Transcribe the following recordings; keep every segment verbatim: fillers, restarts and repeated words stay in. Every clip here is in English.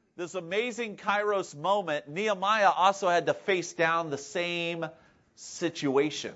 this amazing Kairos moment, Nehemiah also had to face down the same situation.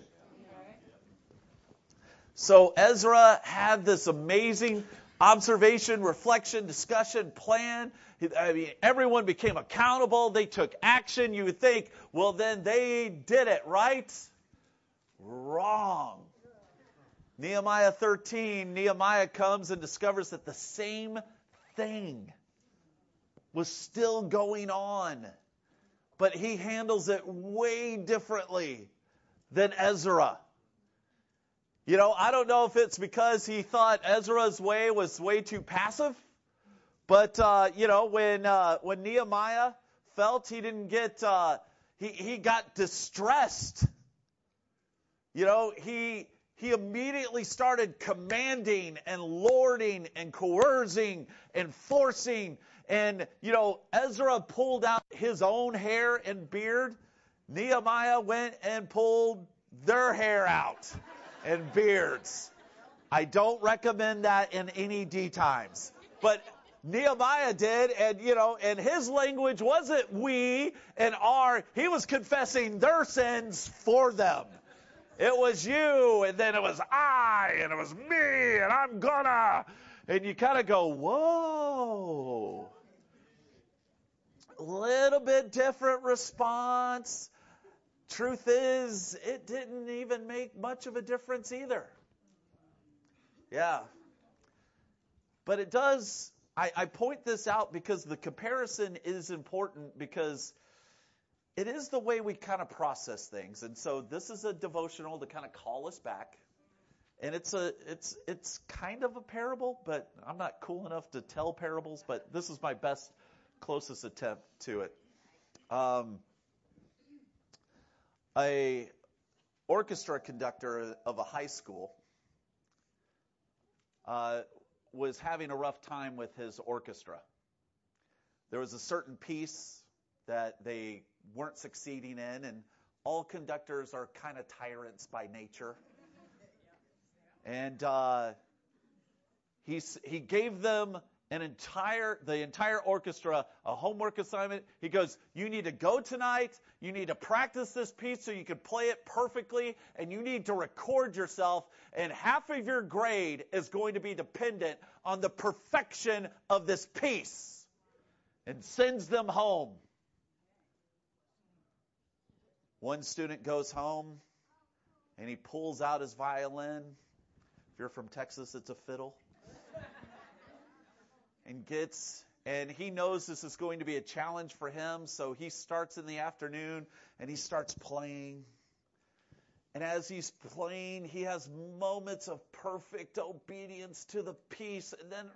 So Ezra had this amazing observation, reflection, discussion, plan. I mean, everyone became accountable. They took action. You would think, well, then they did it, right? Wrong. Nehemiah thirteen, Nehemiah comes and discovers that the same thing was still going on, but he handles it way differently than Ezra. You know, I don't know if it's because he thought Ezra's way was way too passive, but, uh, you know, when uh, when Nehemiah felt he didn't get, uh, he, he got distressed. You know, he he immediately started commanding and lording and coercing and forcing. And, you know, Ezra pulled out his own hair and beard. Nehemiah went and pulled their hair out and beards. I don't recommend that in any D times. But Nehemiah did, and, you know, and his language wasn't we and our. He was confessing their sins for them. It was you, and then it was I, and it was me, and I'm gonna. And you kind of go, whoa. A little bit different response. Truth is, it didn't even make much of a difference either. Yeah. But it does, I, I point this out because the comparison is important, because it is the way we kind of process things. And so this is a devotional to kind of call us back. And it's a it's it's kind of a parable, but I'm not cool enough to tell parables, but this is my best, closest attempt to it. Um, a orchestra conductor of a high school uh, was having a rough time with his orchestra. There was a certain piece that they weren't succeeding in, and all conductors are kind of tyrants by nature. And uh, he he gave them an entire the entire orchestra a homework assignment. He goes, you need to go tonight. You need to practice this piece so you can play it perfectly, and you need to record yourself. And half of your grade is going to be dependent on the perfection of this piece. And sends them home. One student goes home, and he pulls out his violin. If you're from Texas, it's a fiddle. And gets, and he knows this is going to be a challenge for him, so he starts in the afternoon, and he starts playing. And as he's playing, he has moments of perfect obedience to the piece, and then,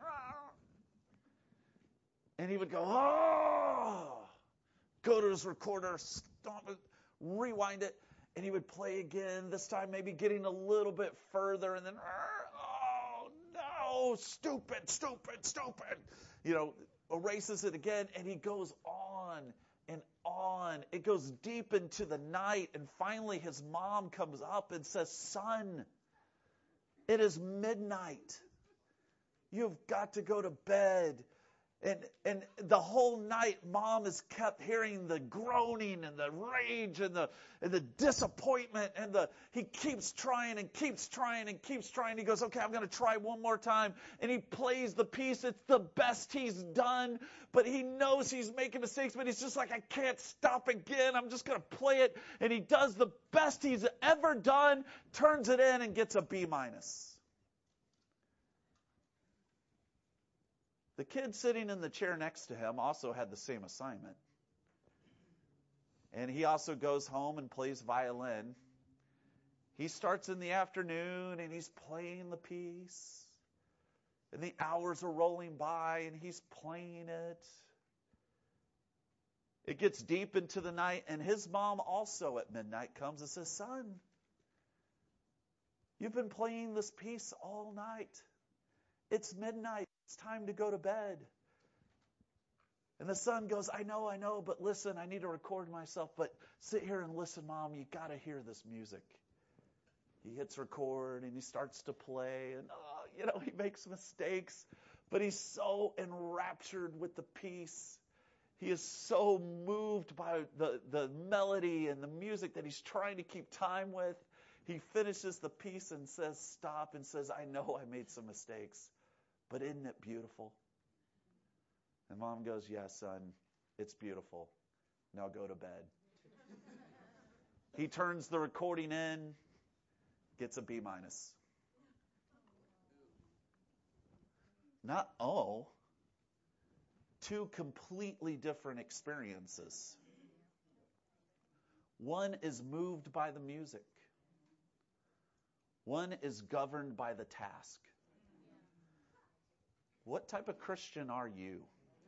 and he would go, oh, go to his recorder, stop it, rewind it, and he would play again, this time maybe getting a little bit further, and then, oh, no, stupid, stupid, stupid. You know, erases it again, and he goes on and on. It goes deep into the night, and finally his mom comes up and says, son, it is midnight. You've got to go to bed. And and the whole night, mom has kept hearing the groaning and the rage and the and the disappointment. And the he keeps trying and keeps trying and keeps trying. He goes, okay, I'm going to try one more time. And he plays the piece. It's the best he's done. But he knows he's making mistakes. But he's just like, I can't stop again. I'm just going to play it. And he does the best he's ever done, turns it in, and gets a B minus. The kid sitting in the chair next to him also had the same assignment. And he also goes home and plays violin. He starts in the afternoon and he's playing the piece. And the hours are rolling by and he's playing it. It gets deep into the night, and his mom also at midnight comes and says, son, you've been playing this piece all night. It's midnight. It's time to go to bed. And the son goes, I know, I know, but listen, I need to record myself. But sit here and listen, Mom, you got to hear this music. He hits record and he starts to play. And, oh, you know, he makes mistakes. But he's so enraptured with the piece. He is so moved by the, the melody and the music that he's trying to keep time with. He finishes the piece and says, stop, and says, I know I made some mistakes, but isn't it beautiful? And Mom goes, yes, son, it's beautiful. Now go to bed. He turns the recording in, gets a B minus. Not oh, two completely different experiences. One is moved by the music. One is governed by the task. What type of Christian are you?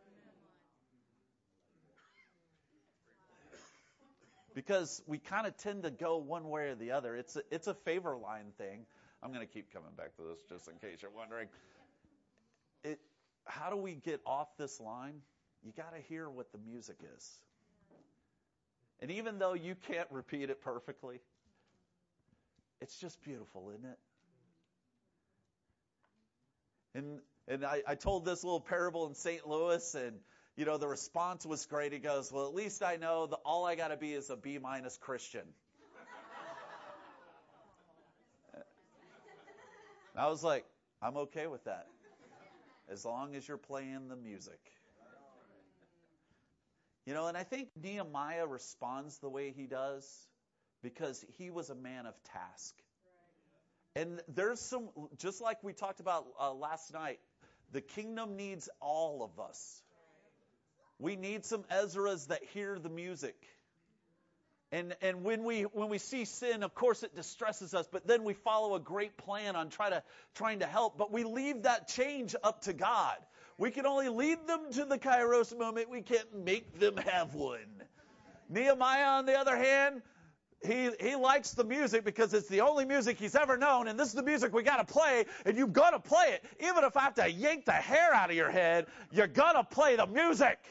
Because we kind of tend to go one way or the other. It's a, it's a favor line thing. I'm going to keep coming back to this just in case you're wondering. It, how do we get off this line? You got to hear what the music is. And even though you can't repeat it perfectly, it's just beautiful, isn't it? And and I, I told this little parable in Saint Louis, and you know the response was great. He goes, "Well, at least I know that all I got to be is a B minus Christian." I was like, "I'm okay with that, as long as you're playing the music." You know, and I think Nehemiah responds the way he does because he was a man of task. And there's some, just like we talked about uh, last night, the kingdom needs all of us. We need some Ezras that hear the music. And and when we when we see sin, of course it distresses us, but then we follow a great plan on try to trying to help. But we leave that change up to God. We can only lead them to the Kairos moment. We can't make them have one. Nehemiah, on the other hand, he he likes the music because it's the only music he's ever known, and this is the music we got to play, and you've got to play it. Even if I have to yank the hair out of your head, you're going to play the music.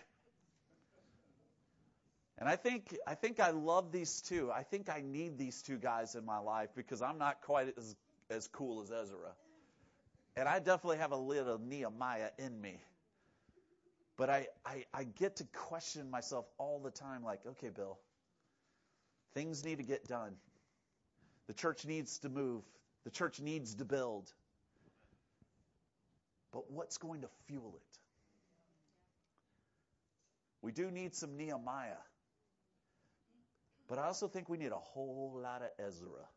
And I think I think I love these two. I think I need these two guys in my life because I'm not quite as, as cool as Ezra. And I definitely have a little Nehemiah in me. But I, I, I get to question myself all the time like, okay, Bill, things need to get done. The church needs to move. The church needs to build. But what's going to fuel it? We do need some Nehemiah. But I also think we need a whole lot of Ezra.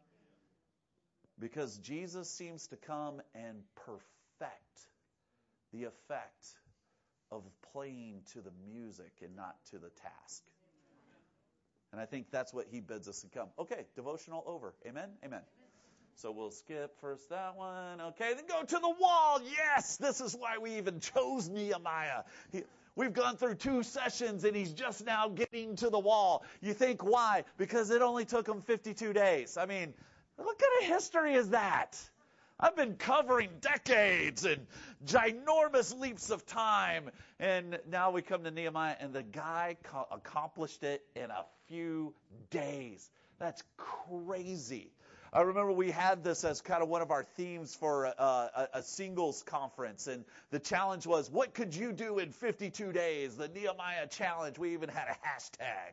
Because Jesus seems to come and perfect the effect of playing to the music and not to the task. And I think that's what he bids us to come. Okay, devotional over. Amen? Amen. So we'll skip first that one. Okay, then go to the wall. Yes, this is why we even chose Nehemiah. He, we've gone through two sessions, and he's just now getting to the wall. You think why? Because it only took him fifty-two days. I mean, what kind of history is that? I've been covering decades and ginormous leaps of time. And now we come to Nehemiah, and the guy co- accomplished it in a few days. That's crazy. I remember we had this as kind of one of our themes for a, a, a singles conference. And the challenge was, what could you do in fifty-two days? The Nehemiah challenge. We even had a hashtag.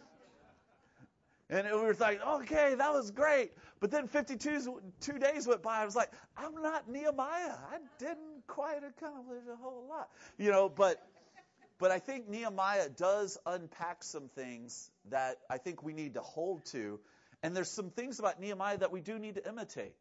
And we were like, okay, that was great. But then fifty-two two days went by. I was like, I'm not Nehemiah. I didn't quite accomplish a whole lot. You know, but but I think Nehemiah does unpack some things that I think we need to hold to. And there's some things about Nehemiah that we do need to imitate.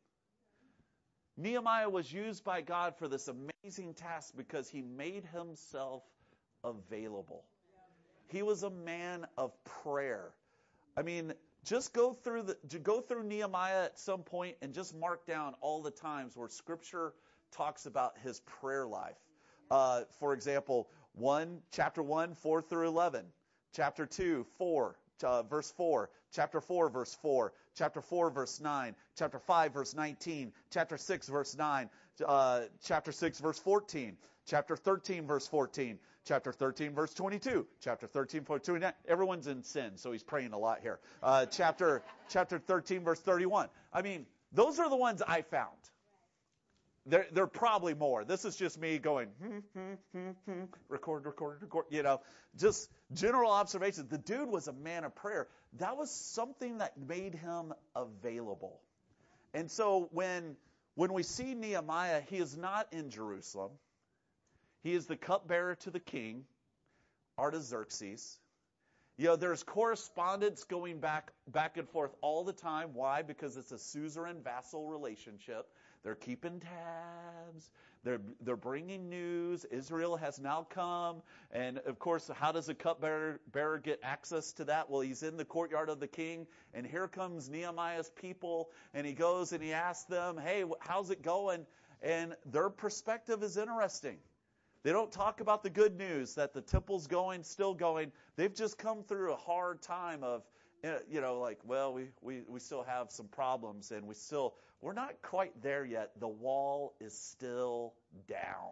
Nehemiah was used by God for this amazing task because he made himself available. He was a man of prayer. I mean, just go through the go through Nehemiah at some point and just mark down all the times where Scripture talks about his prayer life. Uh, for example, one chapter one, four through eleven, chapter two, four, uh, verse four, chapter four, verse four, chapter four, verse nine, chapter five, verse nineteen, chapter six, verse nine, uh, chapter six, verse fourteen, chapter thirteen, verse fourteen. Chapter thirteen, verse twenty-two. Chapter thirteen, verse twenty-nine. Everyone's in sin, so he's praying a lot here. Uh, chapter chapter thirteen, verse thirty-one. I mean, those are the ones I found. there, there are probably more. This is just me going, hmm, hmm, hmm, hmm, record, record, record, you know, just general observations. The dude was a man of prayer. That was something that made him available. And so when when we see Nehemiah, he is not in Jerusalem. He is the cupbearer to the king, Artaxerxes. You know, there's correspondence going back back and forth all the time. Why? Because it's a suzerain vassal relationship. They're keeping tabs. They're they're bringing news. Israel has now come, and of course, how does a cupbearer bearer get access to that? Well, he's in the courtyard of the king, and here comes Nehemiah's people, and he goes and he asks them, "Hey, how's it going?" And their perspective is interesting. They don't talk about the good news that the temple's going, still going. They've just come through a hard time of, you know, like, well, we, we, we still have some problems, and we still, we're not quite there yet. The wall is still down.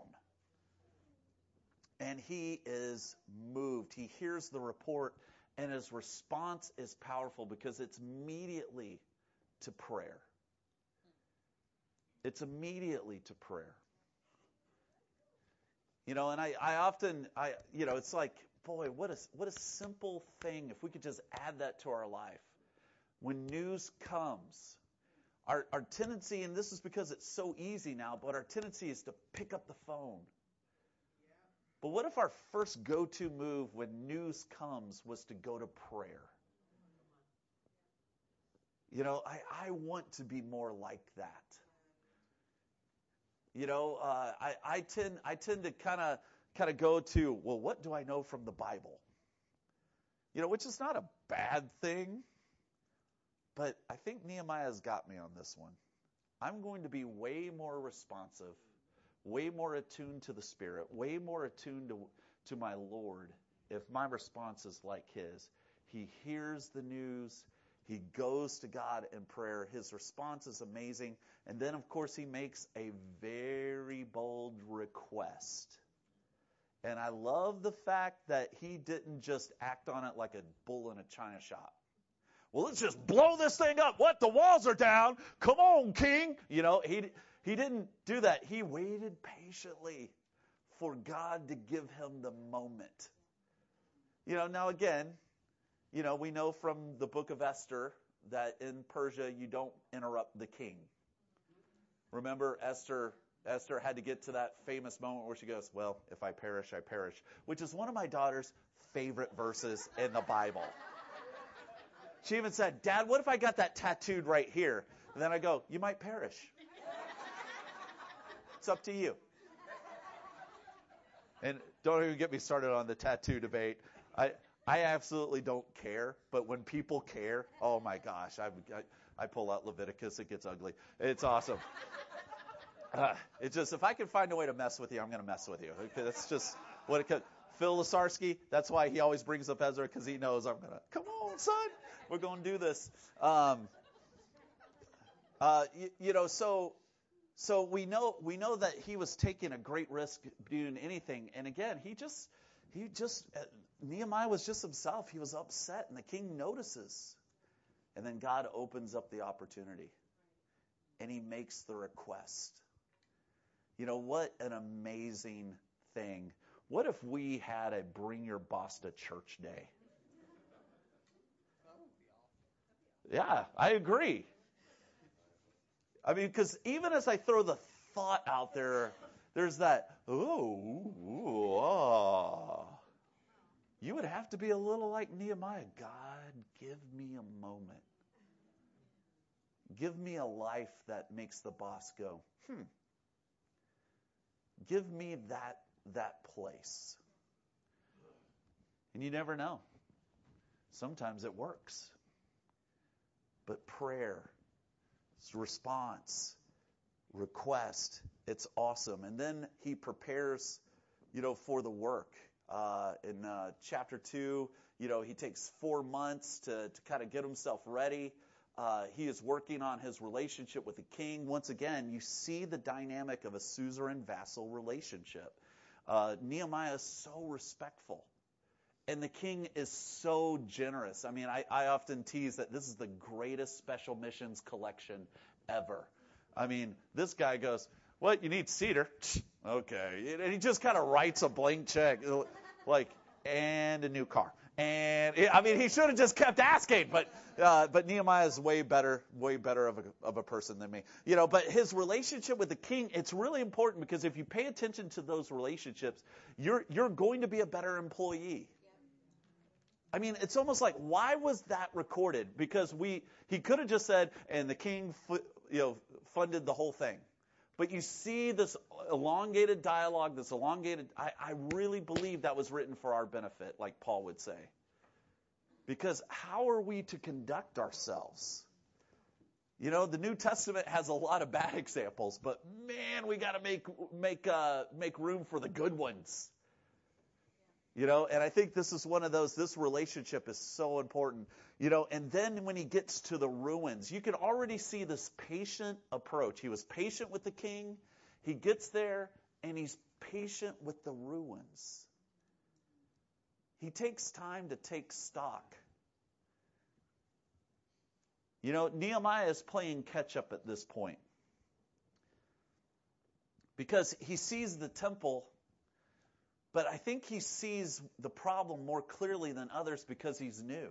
And he is moved. He hears the report, and his response is powerful because it's immediately to prayer. It's immediately to prayer. You know, and I, I often, I, you know, it's like, boy, what a, what a simple thing if we could just add that to our life. When news comes, our, our tendency, and this is because it's so easy now, but our tendency is to pick up the phone. But what if our first go-to move when news comes was to go to prayer? You know, I, I want to be more like that. You know, uh, I, I tend I tend to kind of kind of go to, well, what do I know from the Bible? You know, which is not a bad thing, but I think Nehemiah's got me on this one. I'm going to be way more responsive, way more attuned to the Spirit, way more attuned to, to my Lord if my response is like his. He hears the news. He goes to God in prayer. His response is amazing. And then, of course, he makes a very bold request. And I love the fact that he didn't just act on it like a bull in a china shop. Well, let's just blow this thing up. What? The walls are down. Come on, king. You know, he he didn't do that. He waited patiently for God to give him the moment. You know, now again, you know, we know from the book of Esther that in Persia you don't interrupt the king. Remember, Esther Esther had to get to that famous moment where she goes, well, if I perish, I perish, which is one of my daughter's favorite verses in the Bible. She even said, Dad, what if I got that tattooed right here? And then I go, you might perish. It's up to you. And don't even get me started on the tattoo debate. I I absolutely don't care, but when people care, oh my gosh, I I, I pull out Leviticus, it gets ugly. It's awesome. Uh, it's just, if I can find a way to mess with you, I'm going to mess with you. That's just what it could. Phil Lasarski, that's why he always brings up Ezra, because he knows I'm going to, come on, son, we're going to do this. Um, uh, you, you know, so so we know we know that he was taking a great risk doing anything. And again, he just, he just, uh, Nehemiah was just himself. He was upset, and the king notices. And then God opens up the opportunity, and he makes the request. You know, what an amazing thing. What if we had a Bring Your Boss to Church Day? Yeah, I agree. I mean, because even as I throw the thought out there, there's that, oh, ooh, ah. You would have to be a little like Nehemiah. God, give me a moment. Give me a life that makes the boss go, hmm. Give me that that place. And you never know. Sometimes it works. But prayer, response, request, it's awesome. And then he prepares, you know, for the work. Uh, in uh, chapter two, you know, he takes four months to, to kind of get himself ready. Uh, he is working on his relationship with the king. Once again, you see the dynamic of a suzerain-vassal relationship. Uh, Nehemiah is so respectful, and the king is so generous. I mean, I, I often tease that this is the greatest special missions collection ever. I mean, this guy goes, What, you need cedar? Okay. And he just kind of writes a blank check, like, and a new car. And, I mean, he should have just kept asking, but uh, but Nehemiah is way better, way better of a, of a person than me. You know, but his relationship with the king, it's really important because if you pay attention to those relationships, you're you're going to be a better employee. I mean, it's almost like, why was that recorded? Because we he could have just said, and the king, you know, funded the whole thing. But you see this elongated dialogue, this elongated, I, I really believe that was written for our benefit, like Paul would say. Because how are we to conduct ourselves? You know, the New Testament has a lot of bad examples, but man, we got to make make uh, make room for the good ones. You know, and I think this is one of those, this relationship is so important. You know, and then when he gets to the ruins, you can already see this patient approach. He was patient with the king. He gets there, and he's patient with the ruins. He takes time to take stock. You know, Nehemiah is playing catch-up at this point. Because he sees the temple, but I think he sees the problem more clearly than others because he's new.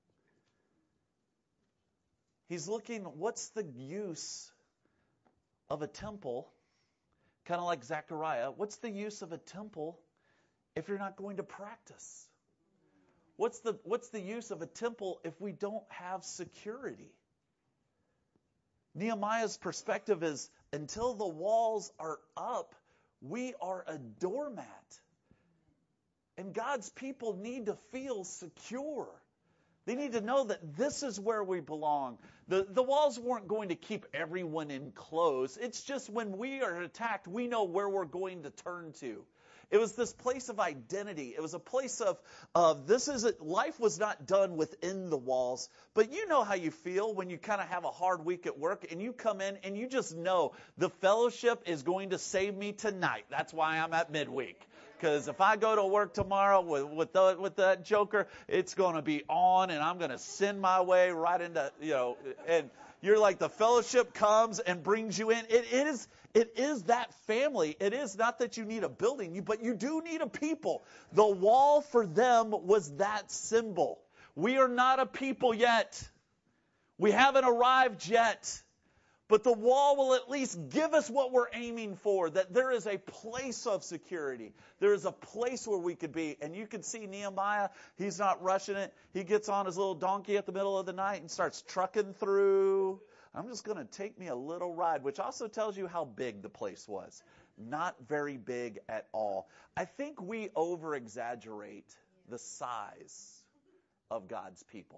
He's looking, what's the use of a temple, kind of like Zechariah, what's the use of a temple if you're not going to practice? What's the what's the use of a temple if we don't have security? Nehemiah's perspective is, until the walls are up, we are a doormat. And God's people need to feel secure. They need to know that this is where we belong. The, the walls weren't going to keep everyone enclosed. It's just when we are attacked, we know where we're going to turn to. It was this place of identity. It was a place of, of this is it. Life was not done within the walls. But you know how you feel when you kind of have a hard week at work and you come in and you just know the fellowship is going to save me tonight. That's why I'm at midweek. Because if I go to work tomorrow with with, the, with that joker, it's going to be on, and I'm going to send my way right into, you know, and you're like, the fellowship comes and brings you in. It is it is that family. It is not that you need a building, but you do need a people. The wall for them was that symbol. We are not a people yet. We haven't arrived yet. But the wall will at least give us what we're aiming for, that there is a place of security. There is a place where we could be. And you can see Nehemiah, he's not rushing it. He gets on his little donkey at the middle of the night and starts trucking through. I'm just going to take me a little ride, which also tells you how big the place was. Not very big at all. I think we over-exaggerate the size of God's people.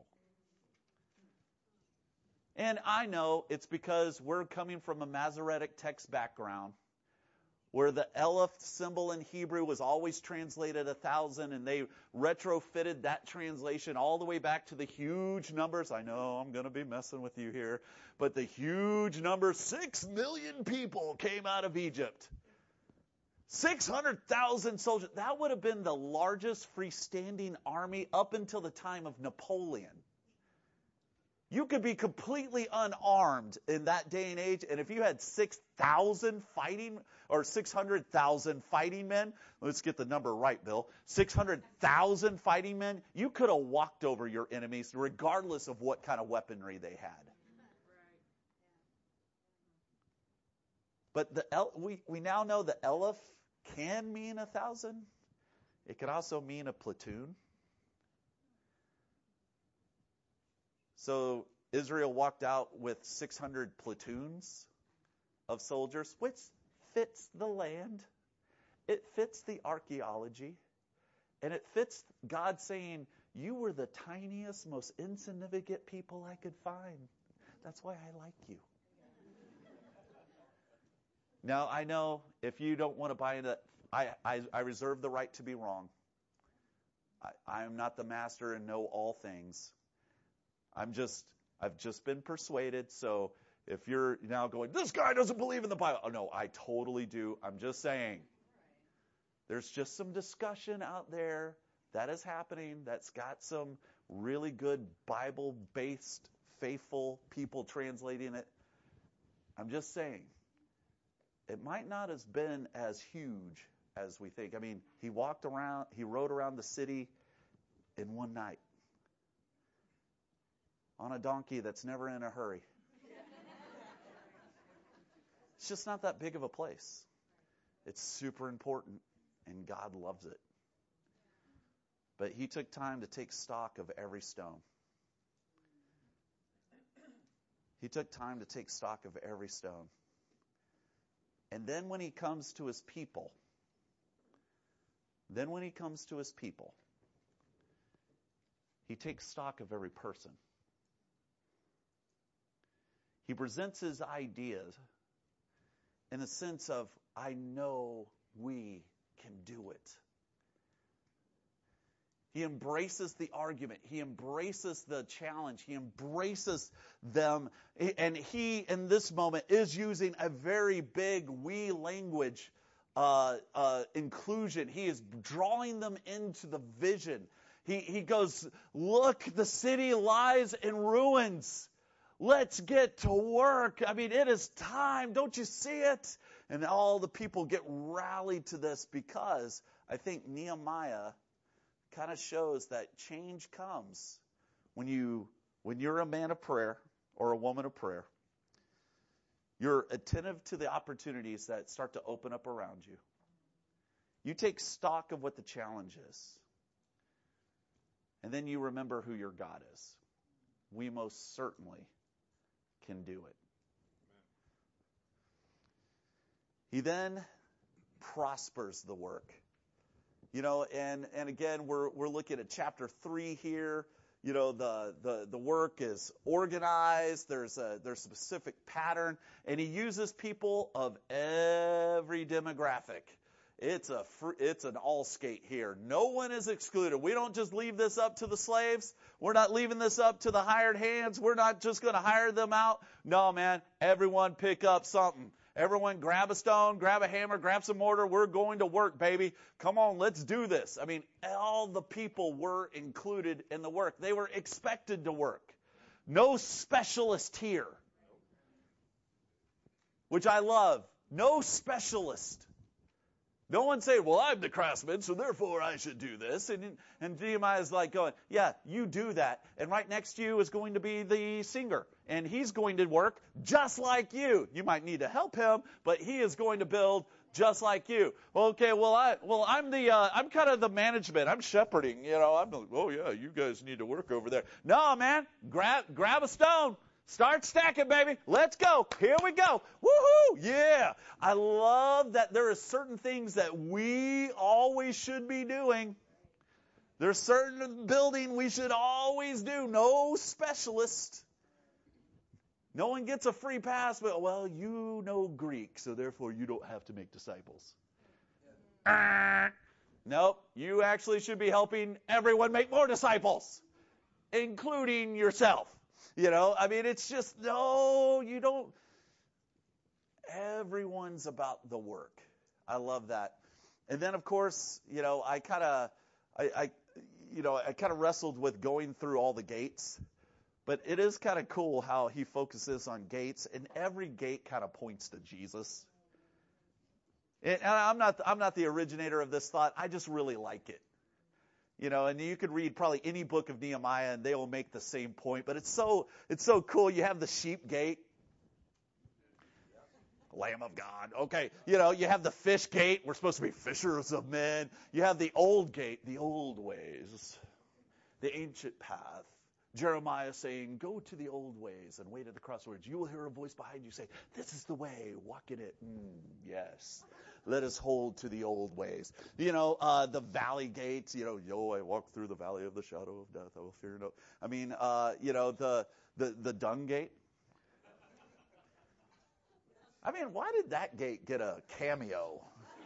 And I know it's because we're coming from a Masoretic text background where the Aleph symbol in Hebrew was always translated a thousand, and they retrofitted that translation all the way back to the huge numbers. I know I'm going to be messing with you here, but the huge number, six million people came out of Egypt. six hundred thousand soldiers. That would have been the largest freestanding army up until the time of Napoleon. You could be completely unarmed in that day and age, and if you had six thousand fighting, or six hundred thousand fighting men, let's get the number right, Bill, six hundred thousand fighting men, you could have walked over your enemies regardless of what kind of weaponry they had. But the we, we now know the Aleph can mean a thousand. It could also mean a platoon. So Israel walked out with six hundred platoons of soldiers, which fits the land. It fits the archaeology. And it fits God saying, you were the tiniest, most insignificant people I could find. That's why I like you. Now, I know if you don't want to buy into that, I, I, I reserve the right to be wrong. I, I am not the master and know all things. I'm just, I've just been persuaded. So if you're now going, this guy doesn't believe in the Bible. Oh, no, I totally do. I'm just saying. There's just some discussion out there that is happening that's got some really good Bible-based, faithful people translating it. I'm just saying. it might not have been as huge as we think. I mean, he walked around, he rode around the city in one night on a donkey that's never in a hurry. It's just not that big of a place. It's super important, and God loves it. But he took time to take stock of every stone. He took time to take stock of every stone. And then when he comes to his people, then when he comes to his people, he takes stock of every person. He presents his ideas in the sense of, I know we can do it. He embraces the argument. He embraces the challenge. He embraces them. And he, in this moment, is using a very big we language uh, uh, inclusion. He is drawing them into the vision. He, he goes, look, the city lies in ruins. Let's get to work. I mean, it is time. Don't you see it? And all the people get rallied to this because I think Nehemiah kind of shows that change comes when you when you're a man of prayer or a woman of prayer. You're attentive to the opportunities that start to open up around you. You take stock of what the challenge is. And then you remember who your God is. We most certainly can do it. He then prospers the work. You know, and, and again, we're we're looking at chapter three here. You know, the, the, the work is organized. There's a there's a specific pattern, and he uses people of every demographic. It's a fr- it's an all skate here. No one is excluded. We don't just leave this up to the slaves. We're not leaving this up to the hired hands. We're not just going to hire them out. No, man. Everyone pick up something. Everyone grab a stone, grab a hammer, grab some mortar. We're going to work, baby. Come on, let's do this. I mean, all the people were included in the work. They were expected to work. No specialist here, which I love. No specialist. No one say, well, I'm the craftsman, so therefore I should do this. And, and Nehemiah is like going, yeah, you do that. And right next to you is going to be the singer. And he's going to work just like you. You might need to help him, but he is going to build just like you. Okay, well, I, well, I'm the, uh, I'm kind of the management. I'm shepherding, you know. I'm like, oh yeah, you guys need to work over there. No, man, grab, grab a stone. Start stacking, baby. Let's go. Here we go. Woohoo! Yeah. I love that there are certain things that we always should be doing. There's certain building we should always do. No specialist. No one gets a free pass, but, well, you know Greek, so therefore you don't have to make disciples. Uh, nope. You actually should be helping everyone make more disciples, including yourself. You know, I mean, it's just, no, you don't. Everyone's about the work. I love that. And then, of course, you know, I kind of, I, I, you know, I kind of wrestled with going through all the gates. But it is kind of cool how he focuses on gates, and every gate kind of points to Jesus. And I'm not, I'm not the originator of this thought. I just really like it. You know, and you could read probably any book of Nehemiah and they will make the same point. But it's so it's so cool. You have the sheep gate. Lamb of God. Okay. You know, you have the fish gate. We're supposed to be fishers of men. You have the old gate, the old ways, the ancient path. Jeremiah saying, go to the old ways and wait at the crossroads. You will hear a voice behind you say, this is the way, walk in it. Mm, yes. Let us hold to the old ways. You know, uh, the valley gates, you know, yo, I walk through the valley of the shadow of death. I will fear no. I mean, uh, you know, the, the, the dung gate. I mean, why did that gate get a cameo?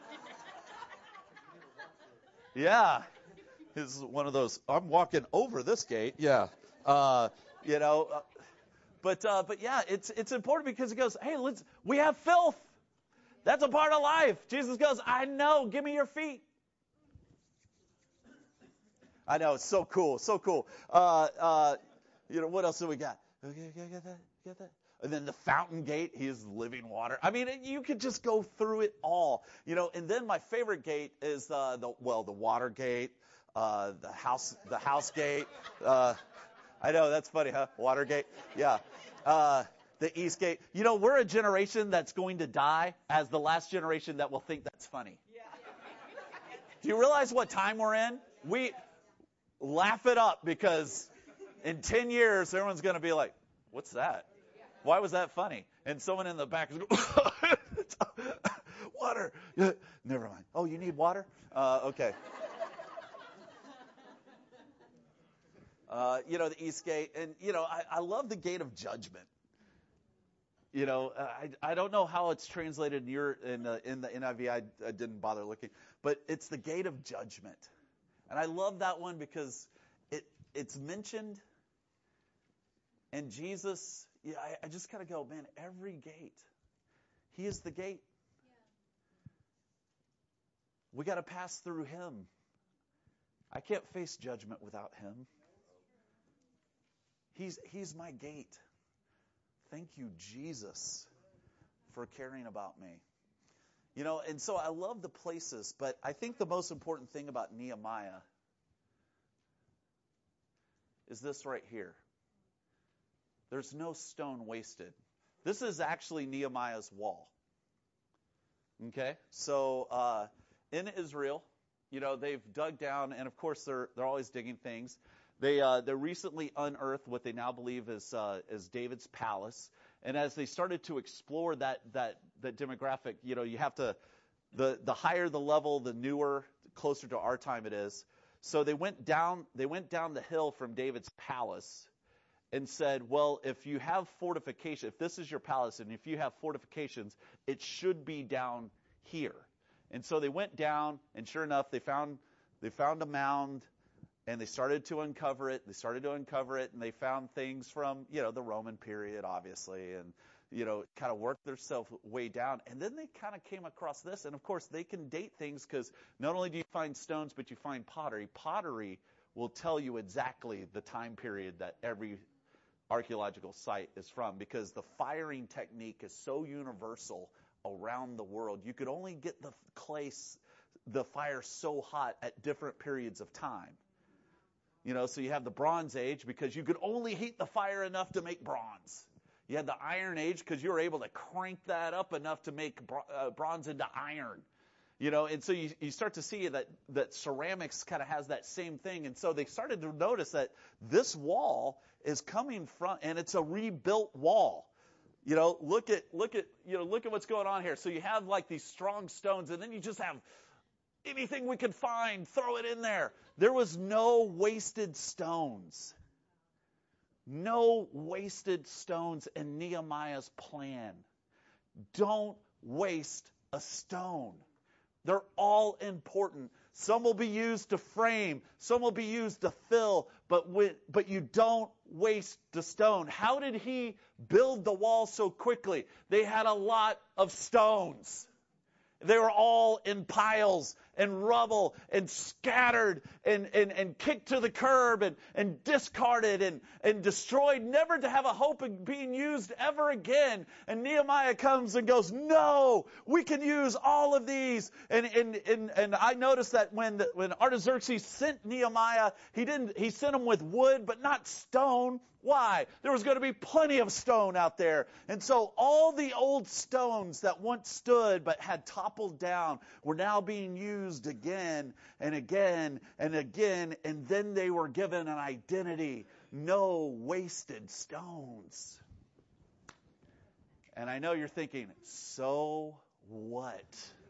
Yeah. This is one of those, I'm walking over this gate. Yeah. Uh, you know, uh, but, uh, but yeah, it's, it's important because he goes, hey, let's, we have filth. That's a part of life. Jesus goes, I know, give me your feet. I know, it's so cool, so cool. Uh, uh, you know, what else do we got? Okay, got that, got that. And then the fountain gate, he is living water. I mean, you could just go through it all, you know. And then my favorite gate is uh, the well, the water gate, uh, the house, the house gate. Uh, I know that's funny, huh? Watergate, yeah. Uh, the East Gate. You know, we're a generation that's going to die as the last generation that will think that's funny. Do you realize what time we're in? We laugh it up because in ten years, everyone's going to be like, what's that? Why was that funny? And someone in the back is going, water. Never mind. Oh, you need water? Uh, okay. Uh, you know, the East Gate. And, you know, I, I love the gate of judgment. You know, I, I don't know how it's translated in your in the, in the N I V. I, I didn't bother looking. But it's the gate of judgment. And I love that one because it it's mentioned. And Jesus, yeah, I, I just kind of go, man, every gate. He is the gate. Yeah. We got to pass through him. I can't face judgment without him. He's he's my gate. Thank you, Jesus, for caring about me. You know, and so I love the places, but I think the most important thing about Nehemiah is this right here. There's no stone wasted. This is actually Nehemiah's wall. Okay? So uh, in Israel, you know, they've dug down, and of course they're they're always digging things. They uh, they recently unearthed what they now believe is uh, is David's palace. And as they started to explore that that that demographic, you know, you have to the the higher the level, the newer, closer to our time it is. So they went down they went down the hill from David's palace and said, well, if you have fortification, if this is your palace and if you have fortifications, it should be down here. And so they went down, and sure enough, they found they found a mound, and they started to uncover it. They started to uncover it, and they found things from, you know, the Roman period, obviously, and, you know, kind of worked themselves way down. And then they kind of came across this, and of course, they can date things because not only do you find stones, but you find pottery. Pottery will tell you exactly the time period that every archaeological site is from, because the firing technique is so universal around the world. You could only get the clay, the fire so hot at different periods of time. You know, so you have the Bronze Age because you could only heat the fire enough to make bronze. You had the Iron Age because you were able to crank that up enough to make bro- uh, bronze into iron. You know, and so you, you start to see that, that ceramics kind of has that same thing. And so they started to notice that this wall is coming from, and it's a rebuilt wall. You know, look at, look at, you know, look at what's going on here. So you have like these strong stones, and then you just have anything we could find, throw it in there. There was no wasted stones. No wasted stones in Nehemiah's plan. Don't waste a stone. They're all important. Some will be used to frame. Some will be used to fill. But when, but you don't waste the stone. How did he build the wall so quickly? They had a lot of stones. They were all in piles and rubble and scattered and, and, and kicked to the curb and, and discarded and, and destroyed, never to have a hope of being used ever again. And Nehemiah comes and goes, no, we can use all of these. And and and, and I noticed that when the, when Artaxerxes sent Nehemiah, he didn't he sent him with wood, but not stone. Why? There was going to be plenty of stone out there. And so all the old stones that once stood but had toppled down were now being used again and again and again. And then they were given an identity. No wasted stones. And I know you're thinking, so what?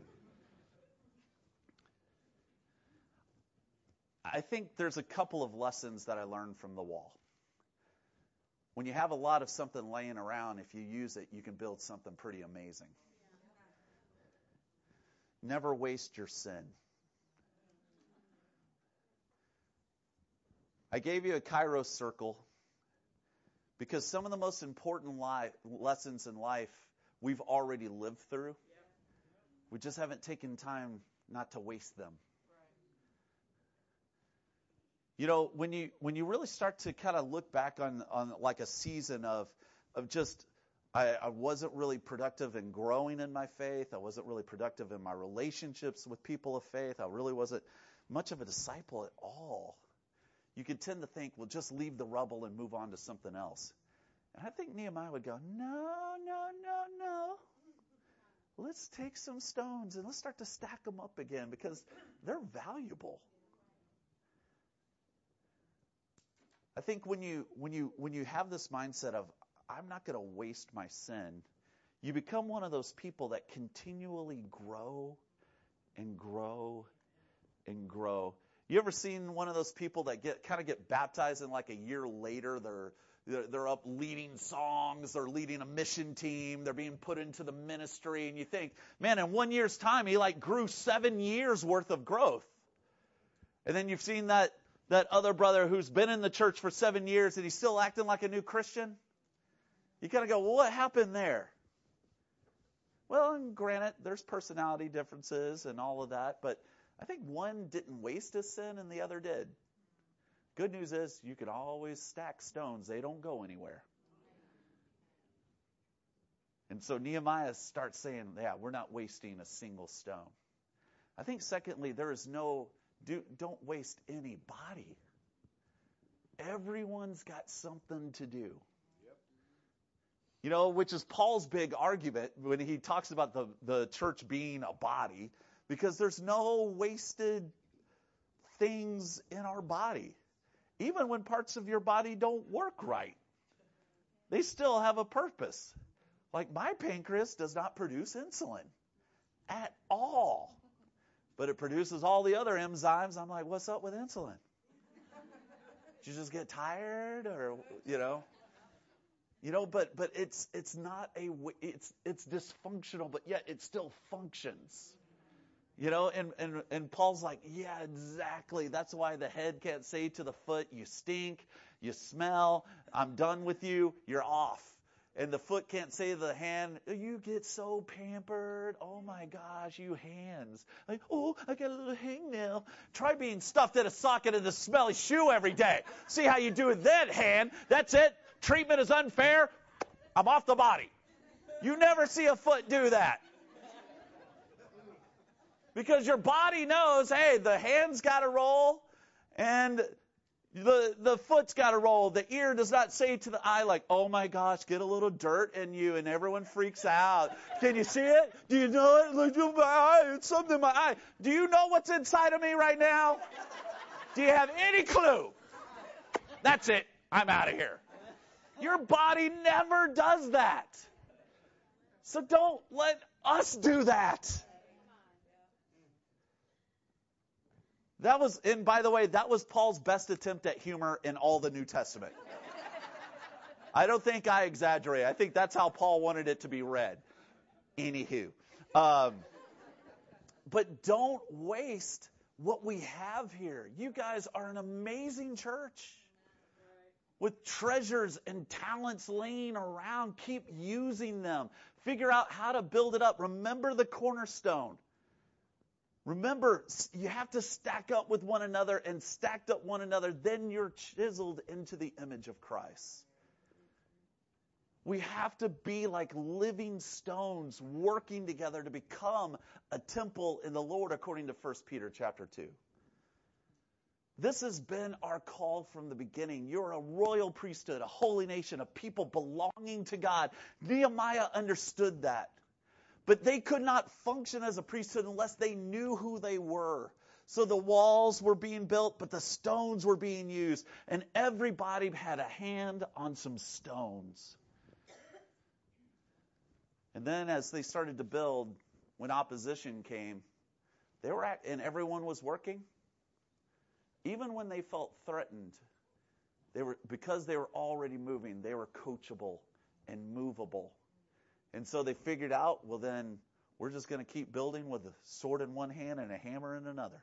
I think there's a couple of lessons that I learned from the wall. When you have a lot of something laying around, if you use it, you can build something pretty amazing. Never waste your sin. I gave you a Kairos circle because some of the most important life, lessons in life we've already lived through. We just haven't taken time not to waste them. You know, when you when you really start to kind of look back on, on like a season of of just I, I wasn't really productive in growing in my faith. I wasn't really productive in my relationships with people of faith. I really wasn't much of a disciple at all. You could tend to think, well, just leave the rubble and move on to something else. And I think Nehemiah would go, no, no, no, no. Let's take some stones and let's start to stack them up again because they're valuable. I think when you when you when you have this mindset of I'm not going to waste my sin, you become one of those people that continually grow and grow and grow. You ever seen one of those people that get kind of get baptized and like a year later they're they're, they're up leading songs, they're leading a mission team, they're being put into the ministry, and you think, man, in one year's time he like grew seven years worth of growth. And then you've seen that that other brother who's been in the church for seven years and he's still acting like a new Christian. You kind of go, well, what happened there? Well, and granted, there's personality differences and all of that, but I think one didn't waste his sin and the other did. Good news is you can always stack stones. They don't go anywhere. And so Nehemiah starts saying, yeah, we're not wasting a single stone. I think secondly, there is no, do, don't waste any body. Everyone's got something to do. You know, which is Paul's big argument when he talks about the, the church being a body, because there's no wasted things in our body. Even when parts of your body don't work right, they still have a purpose. Like my pancreas does not produce insulin at all, but it produces all the other enzymes. I'm like, what's up with insulin? Did you just get tired or, you know? You know, but but it's it's not a it's it's dysfunctional, but yet it still functions. You know, and and and Paul's like, yeah, exactly. That's why the head can't say to the foot, you stink, you smell, I'm done with you, you're off. And the foot can't say to the hand, you get so pampered. Oh my gosh, you hands. Like, oh, I got a little hangnail. Try being stuffed in a socket in the smelly shoe every day. See how you do with that hand. That's it. Treatment is unfair. I'm off the body. You never see a foot do that. Because your body knows, hey, the hand's got to roll and the the foot's got to roll. The ear does not say to the eye like, oh my gosh, get a little dirt in you, and everyone freaks out. Can you see it? Do you know it? Look at my eye. It's something in my eye. Do you know what's inside of me right now? Do you have any clue? That's it. I'm out of here. Your body never does that. So don't let us do that. That was, and by the way, that was Paul's best attempt at humor in all the New Testament. I don't think I exaggerate. I think that's how Paul wanted it to be read. Anywho. Um, but don't waste what we have here. You guys are an amazing church. With treasures and talents laying around, keep using them. Figure out how to build it up. Remember the cornerstone. Remember, you have to stack up with one another, and stacked up one another, then you're chiseled into the image of Christ. We have to be like living stones working together to become a temple in the Lord, according to First Peter chapter two. This has been our call from the beginning. You're a royal priesthood, a holy nation, a people belonging to God. Nehemiah understood that. But they could not function as a priesthood unless they knew who they were. So the walls were being built, but the stones were being used. And everybody had a hand on some stones. And then as they started to build, when opposition came, they were at, and everyone was working. Even when they felt threatened, they were because they were already moving, they were coachable and movable. And so they figured out, well then, we're just going to keep building with a sword in one hand and a hammer in another.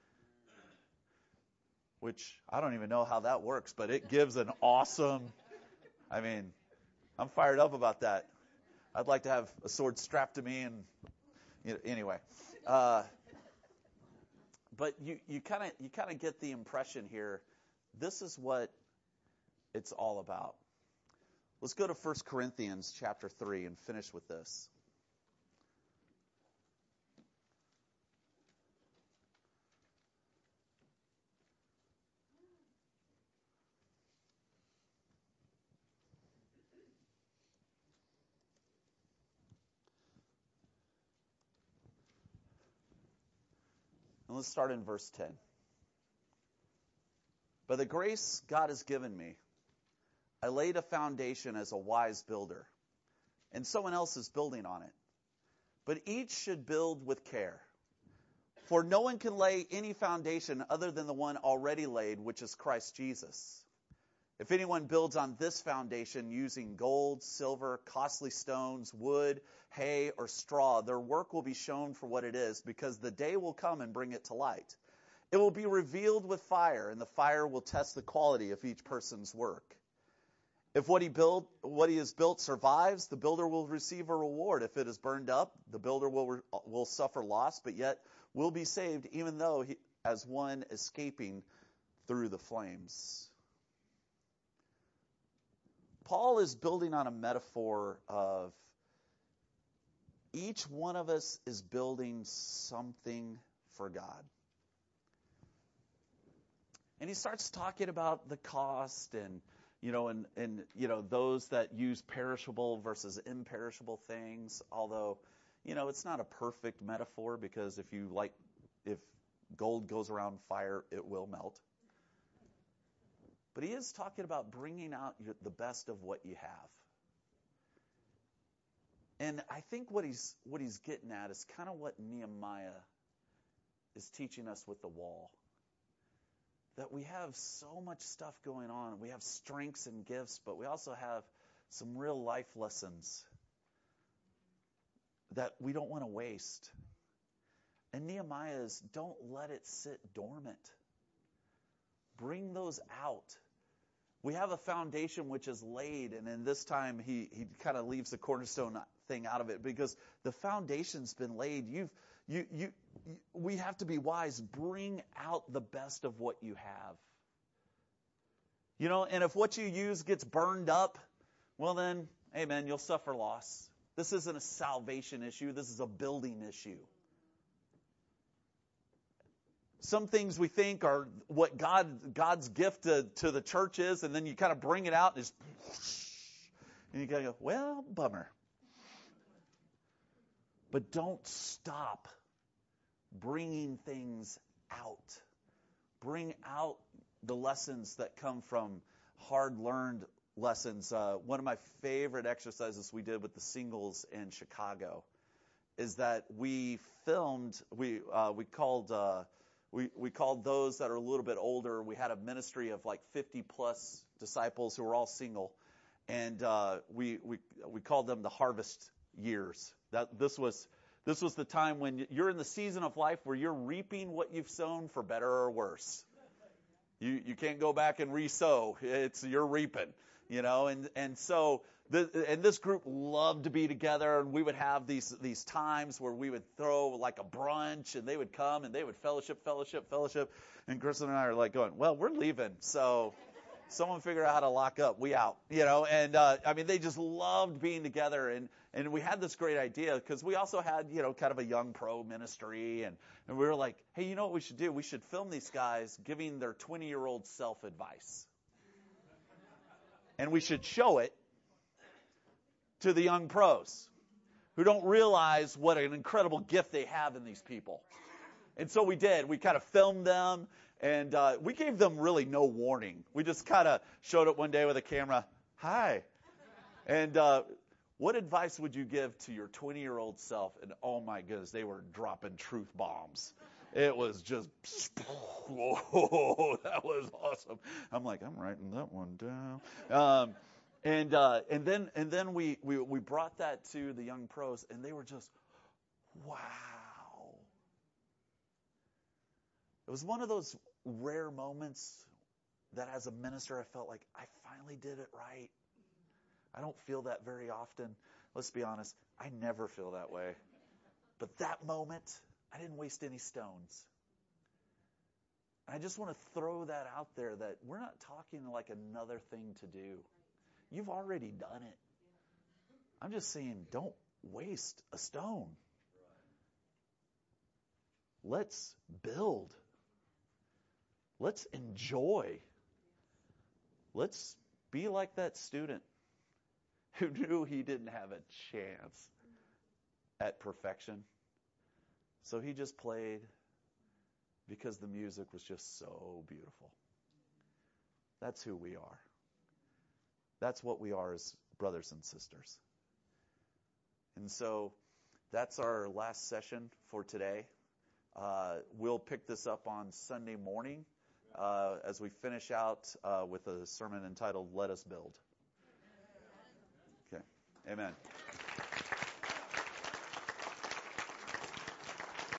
Which, I don't even know how that works, but it gives an awesome, I mean, I'm fired up about that. I'd like to have a sword strapped to me and, you know, anyway. Uh, But you you kind of you kind of get the impression here, this is what it's all about. Let's go to First Corinthians chapter three and finish with this. And let's start in verse ten. By the grace God has given me, I laid a foundation as a wise builder, and someone else is building on it. But each should build with care. For no one can lay any foundation other than the one already laid, which is Christ Jesus. If anyone builds on this foundation using gold, silver, costly stones, wood, hay, or straw, their work will be shown for what it is, because the day will come and bring it to light. It will be revealed with fire, and the fire will test the quality of each person's work. If what he built, what he has built survives, the builder will receive a reward. If it is burned up, the builder will will suffer loss, but yet will be saved, even though he, as one escaping through the flames. Paul is building on a metaphor of each one of us is building something for God. And he starts talking about the cost and, you know, and, and, you know, those that use perishable versus imperishable things. Although, you know, it's not a perfect metaphor, because if you like, if gold goes around fire, it will melt. But he is talking about bringing out your, the best of what you have. And I think what he's what he's getting at is kind of what Nehemiah is teaching us with the wall. That we have so much stuff going on. We have strengths and gifts, but we also have some real life lessons that we don't want to waste. And Nehemiah is, don't let it sit dormant. Bring those out. We have a foundation which is laid, and in this time he, he kind of leaves the cornerstone thing out of it, because the foundation's been laid. You've you, you you we have to be wise. Bring out the best of what you have. You know, and if what you use gets burned up, well then, amen, you'll suffer loss. This isn't a salvation issue, this is a building issue. Some things we think are what God God's gift to, to the church is, and then you kind of bring it out and it's, and you kind of go, well, bummer. But don't stop bringing things out. Bring out the lessons that come from hard-learned lessons. Uh, one of my favorite exercises we did with the singles in Chicago is that we filmed. We uh, we called. Uh, We we called those that are a little bit older. We had a ministry of like fifty plus disciples who were all single, and uh, we we we called them the harvest years. That this was this was the time when you're in the season of life where you're reaping what you've sown, for better or worse. You you can't go back and re-sow. It's you're reaping, you know. And and so the, and this group loved to be together, and we would have these these times where we would throw like a brunch, and they would come and they would fellowship, fellowship, fellowship. And Kristen and I are like going, well, we're leaving, so someone figure out how to lock up. We out, you know. And uh, I mean, they just loved being together, and and we had this great idea because we also had, you know, kind of a young pro ministry, and and we were like, hey, you know what we should do? We should film these guys giving their twenty-year-old self advice, and we should show it to the young pros who don't realize what an incredible gift they have in these people. And so we did. We kind of filmed them, and uh, we gave them really no warning. We just kind of showed up one day with a camera. Hi. And uh, what advice would you give to your twenty-year-old self? And oh, my goodness, they were dropping truth bombs. It was just, whoa, that was awesome. I'm like, I'm writing that one down. Um, And uh, and then and then we, we we brought that to the young pros, and they were just, wow. It was one of those rare moments that as a minister I felt like I finally did it right. I don't feel that very often. Let's be honest, I never feel that way. But that moment, I didn't waste any stones. I just want to throw that out there, that we're not talking like another thing to do. You've already done it. I'm just saying, don't waste a stone. Let's build. Let's enjoy. Let's be like that student who knew he didn't have a chance at perfection. So he just played because the music was just so beautiful. That's who we are. That's what we are as brothers and sisters. And so that's our last session for today. Uh, we'll pick this up on Sunday morning uh, as we finish out uh, with a sermon entitled, Let Us Build. Okay. Amen.